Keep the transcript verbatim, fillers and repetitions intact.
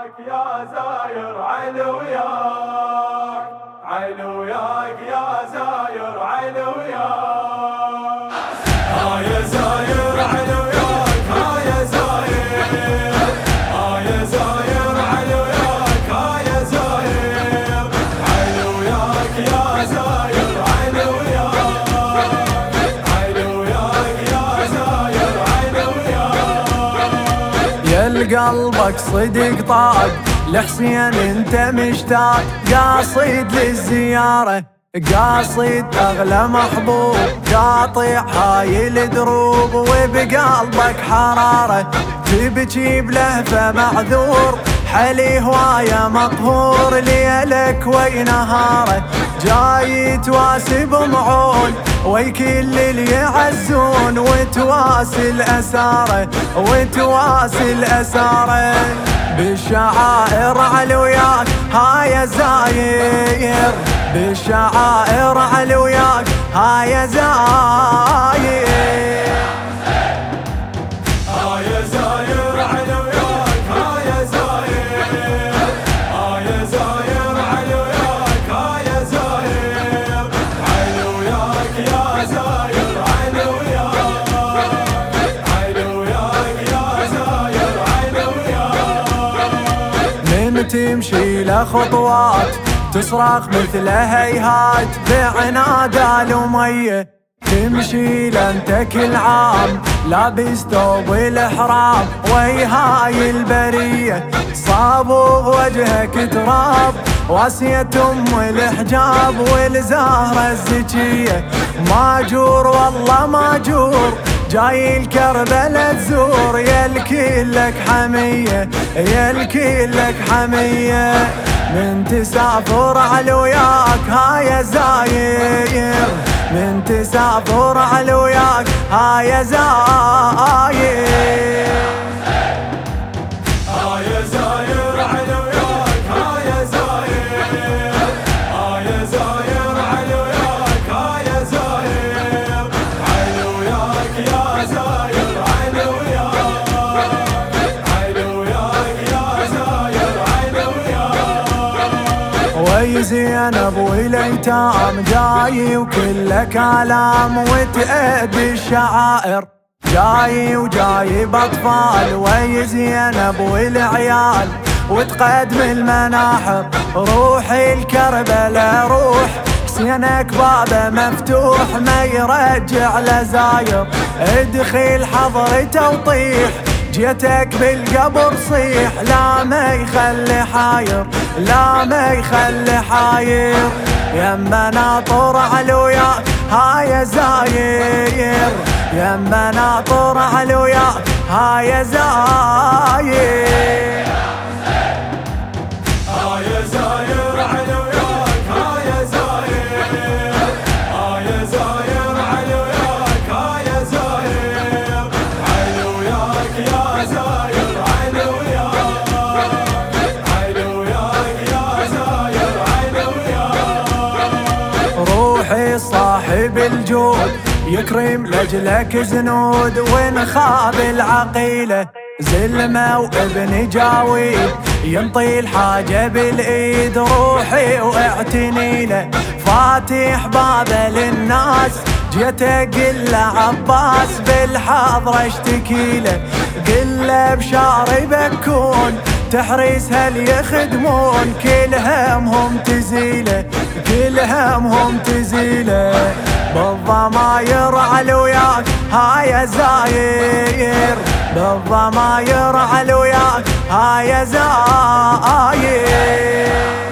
وياك يا زاير علوياك، علوياك يا زاير علوياك، ها يا زاير علوياك، ها يا زاير، ها يا زاير علوياك، ها يا زاير علوياك يا زاير علوياك، علوياك يا زاير علوياك. يا قلبك صدق طاق لحسين انت مشتاق، قاصد للزيارة قاصد اغلى محبوب، قاطع هاي الدروب وبقلبك حرارة، تبكي بلهفة معذور حلي هواية مقهور، ليلك ونهاره جاي تواسب معون وي كل اللي يعزون، وتواسل أساره وتواسل أساره، بالشعائر علوياك ها يا زاير، بالشعائر علوياك ها يا زاير، ها يا زاير علوياك، ها يا زاير، ها يا زاير علوياك، ها يا زاير علوياك يا زاير علوياك، علوياك يا زاير علوياك. من تمشي لخطوات تصرخ مثل هيهات بعناد الأمية، تمشي لانت كل عام لابس ثوب الإحرام، وي هاي البرية صابغ وجهك تراب، واسية ام الحجاب والزهرة الزكية، ماجور والله ماجور جاي الكربلة تزور، يا الكلك حمية يا الكلك حمية، من تسافر علوياك ها يا زاير، من تسافر علوياك ها يا زاير، ها يا زاير علوياك، ها يا زاير، ها يا زاير علوياك، ها يا زاير علوياك يا زاير علوياك، علوياك يا زاير علوياك. وي زينب والأيتام جاي وكلك آلام، وتأدي الشعائر جاي وجاي بأطفال، وي زينب والعيال وتقدم المناحر، روحي الكربلة روح حسينك بابه مفتوح، ما يرجع لزاير ادخل حضرته وطيح، جيتك بالقبر صيح لا ما يخلي حاير لا ما يخلي حاير، يما ناطر علوياك ها يا زاير، يما ناطر علوياك ها يا زاير، ها يا زاير علوياك، ها يا زاير، ها يا زاير علوياك، ها يا زاير علوياك يا زاير علوياك، علوياك يا زاير علوياك. روحي صاحب الجود يكرم لجلك زنود، وين خاب العقيلة زلمة وابن جاويد ينطي الحاجة بالايد، روحي واعتني له فاتح بابه للناس، جيته قل له عباس بالحاضرة اشتكي له، قل له بشاري بكون تحريس هل يخدمون، كل همهم تزيله كل همهم تزيله، بالضماير علوياك ها يا زاير، بالضماير علوياك ها يا زاير.